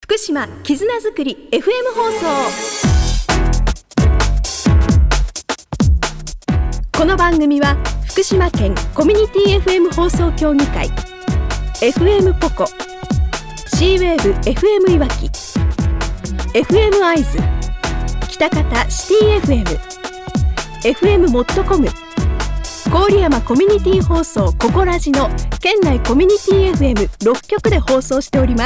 福島絆づくり FM 放送。この番組は福島県コミュニティ FM 放送協議会 FM ポコ C-WAVE FM いわき FM アイズ北方シティ FM FM モットコム郡山コミュニティ放送ココラジの県内コミュニティ FM6 局で放送しております。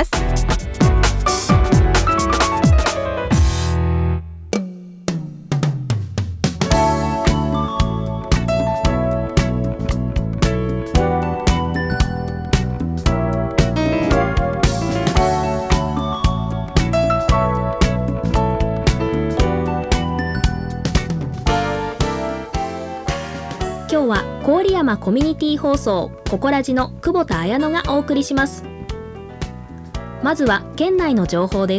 今日は郡山コミュニティ放送ココラジの久保田彩乃がお送りします。まずは県内の情報です。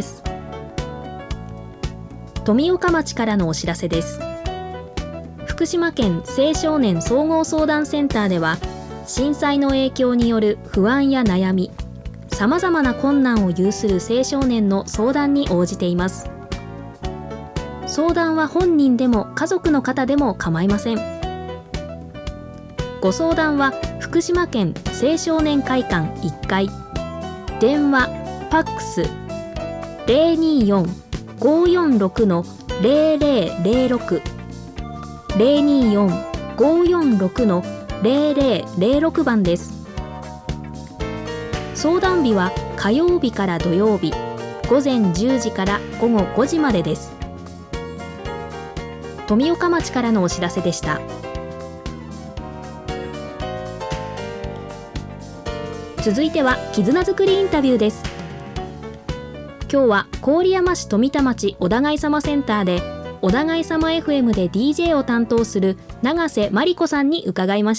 富岡町からのお知らせです。福島県青少年総合相談センターでは震災の影響による不安や悩み、さまざまな困難を有する青少年の相談に応じています。相談は本人でも家族の方でも構いません。ご相談は福島県青少年会館1階、電話ファックス 024-546-0006 024-546-0006 番です。相談日は火曜日から土曜日午前10時から午後5時までです。富岡町からのお知らせでした。続いては絆づくりインタビューです。今日は郡山市富田町お互い様センターでお互い様 FM で DJ を担当する永瀬真理子さんに伺いました。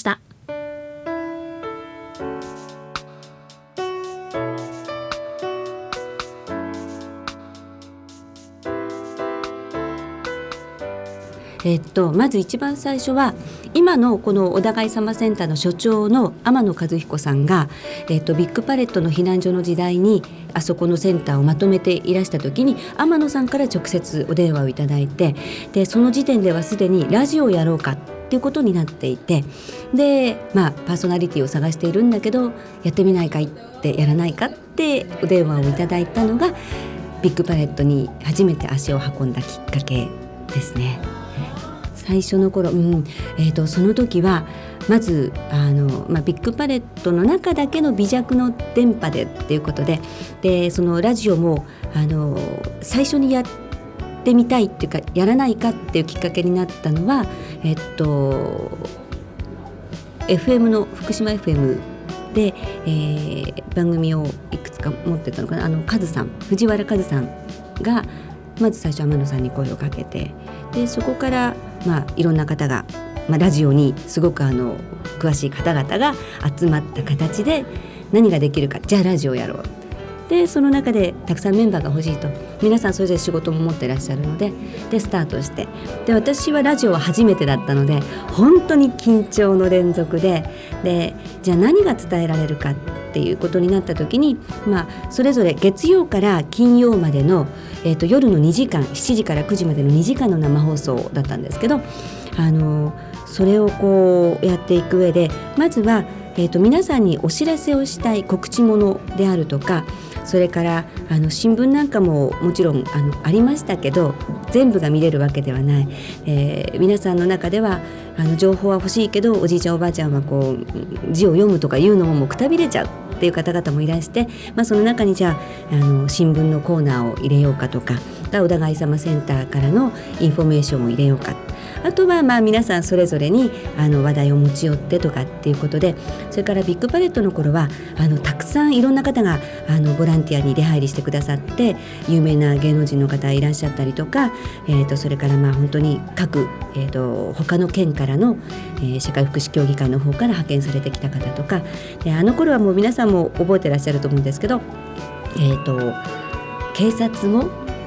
まず一番最初は今のこのお互い様センターの所長の天野和彦さんが、ビッグパレットの避難所の時代にあそこのセンターをまとめていらした時に天野さんから直接お電話をいただいて、でその時点ではすでにラジオをやろうかっていうことになっていて、で、パーソナリティを探しているんだけどやってみないかいってやらないかってお電話をいただいたのがビッグパレットに初めて足を運んだきっかけですね。最初の頃、その時はまずビッグパレットの中だけの微弱の電波でっていうことで、そのラジオも最初にやってみたいっていうかやらないかっていうきっかけになったのは、FM の福島 FM で、番組をいくつか持ってたのかな、藤原和さんがまず最初天野さんに声をかけて、でそこからいろんな方が、ラジオにすごく詳しい方々が集まった形で何ができるか、じゃあラジオやろう。でその中でたくさんメンバーが欲しいと、皆さんそれぞれ仕事も持ってらっしゃるので、スタートして、で私はラジオは初めてだったので本当に緊張の連続で、じゃあ何が伝えられるかっていうことになった時に、それぞれ月曜から金曜までの、夜の2時間7時から9時までの2時間の生放送だったんですけど、それをこうやっていく上でまずは、皆さんにお知らせをしたい告知物であるとか、それから新聞なんかももちろんありましたけど全部が見れるわけではない、皆さんの中では情報は欲しいけどおじいちゃんおばあちゃんはこう字を読むとかいうのももうくたびれちゃうっていう方々もいらして、その中にじゃあ新聞のコーナーを入れようかとか、お互い様センターからのインフォメーションを入れようか、あとは皆さんそれぞれに話題を持ち寄ってとかっていうことで、それからビッグパレットの頃はたくさんいろんな方がボランティアに出入りしてくださって、有名な芸能人の方いらっしゃったりとか、それから本当に各、他の県からの、社会福祉協議会の方から派遣されてきた方とかで、頃はもう皆さんも覚えてらっしゃると思うんですけど、警察も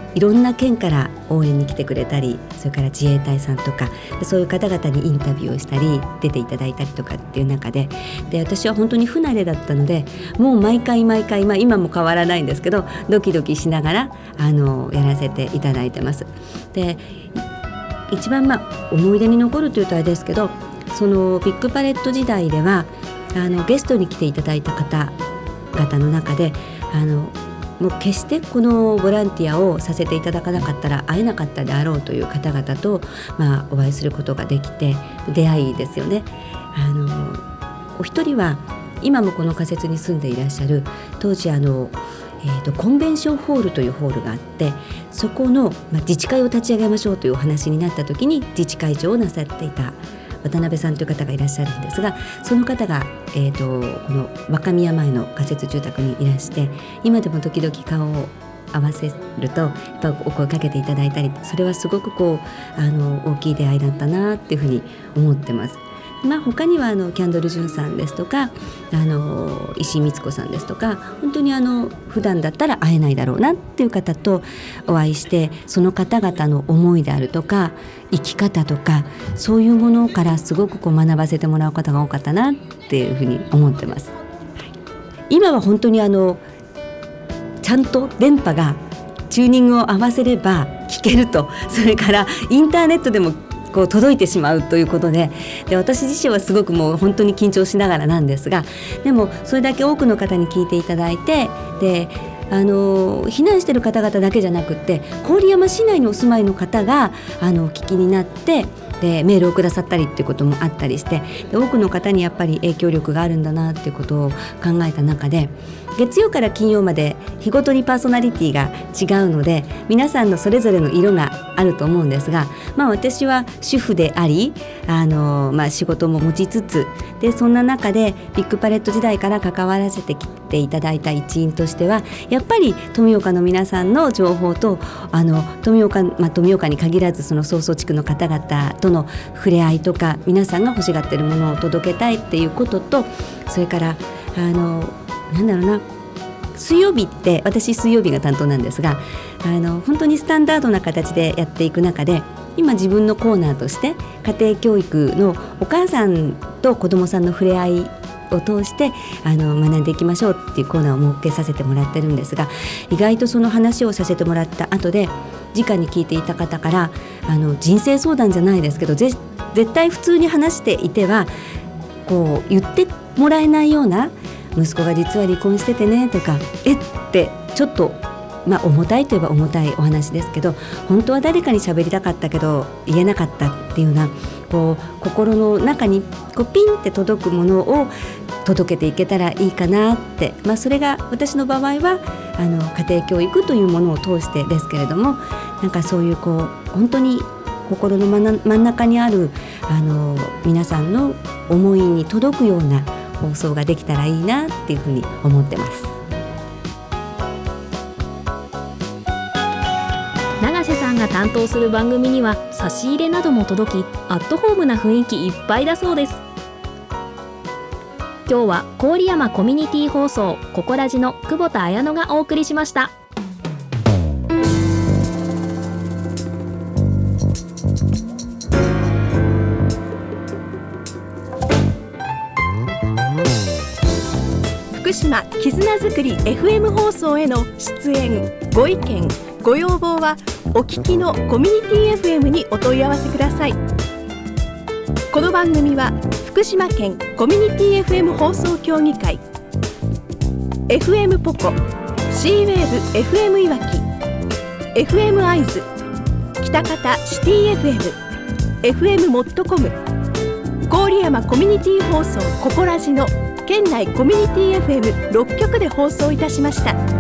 いろんな県から応援に来てくれたり、それから自衛隊さんとかそういう方々にインタビューをしたり出ていただいたりとかっていう中で、私は本当に不慣れだったので、もう毎回、今も変わらないんですけど、ドキドキしながらやらせていただいてます。で、一番思い出に残るというとあれですけど、そのビッグパレット時代ではゲストに来ていただいた方々の中でもう決してこのボランティアをさせていただかなかったら会えなかったであろうという方々と、お会いすることができて、出会いですよね。お一人は今もこの仮設に住んでいらっしゃる、当時コンベンションホールというホールがあって、そこの、自治会を立ち上げましょうというお話になった時に自治会長をなさっていた渡辺さんという方がいらっしゃるんですが、その方が、この若宮前の仮設住宅にいらして、今でも時々顔を合わせるとやっぱお声かけていただいたり、それはすごく大きい出会いだったなっていうふうに思ってます。他にはキャンドル・ジュンさんですとか石井光子さんですとか、本当に普段だったら会えないだろうなっていう方とお会いして、その方々の思いであるとか生き方とか、そういうものからすごく学ばせてもらう方が多かったなっていうふうに思ってます。今は本当にちゃんと電波がチューニングを合わせれば聞けると、それからインターネットでも届いてしまうということで、私自身はすごくもう本当に緊張しながらなんですが、でもそれだけ多くの方に聞いていただいて、で避難している方々だけじゃなくって、郡山市内にお住まいの方がお聞きになってでメールをくださったりっていうこともあったりして、で多くの方にやっぱり影響力があるんだなっていうことを考えた中で、月曜から金曜まで日ごとにパーソナリティが違うので、皆さんのそれぞれの色があると思うんですが、私は主婦であり仕事も持ちつつで、そんな中でビッグパレット時代から関わらせてきていただいた一員としては、やっぱり富岡の皆さんの情報と富岡に限らずその曹操地区の方々との触れ合いとか、皆さんが欲しがっているものを届けたいっていうことと、それから水曜日って私水曜日が担当なんですが、本当にスタンダードな形でやっていく中で、今自分のコーナーとして家庭教育のお母さんと子どもさんの触れ合いを通して学んでいきましょうっていうコーナーを設けさせてもらってるんですが、意外とその話をさせてもらった後で直に聞いていた方から人生相談じゃないですけど、絶対普通に話していては言ってもらえないような、息子が実は離婚しててねとかってちょっと重たいといえば重たいお話ですけど、本当は誰かに喋りたかったけど言えなかったっていうような心の中にピンって届くものを届けていけたらいいかなって、それが私の場合は家庭教育というものを通してですけれども、そういう本当に心の真ん中にある皆さんの思いに届くような放送ができたらいいなっていうふうに思ってます。 永瀬さんが担当する番組には差し入れなども届き、アットホームな雰囲気いっぱいだそうです。今日は郡山コミュニティ放送ココラジの久保田彩乃がお送りしました。 福島絆づくり FM 放送への出演ご意見ご要望はお聞きのコミュニティ FM にお問い合わせください。この番組は福島県コミュニティ FM 放送協議会 FM ポコ C-WAVE FM いわき FM アイズ北方シティ FM FM モットコム郡山コミュニティ放送ココラジの県内コミュニティ FM6 局で放送いたしました。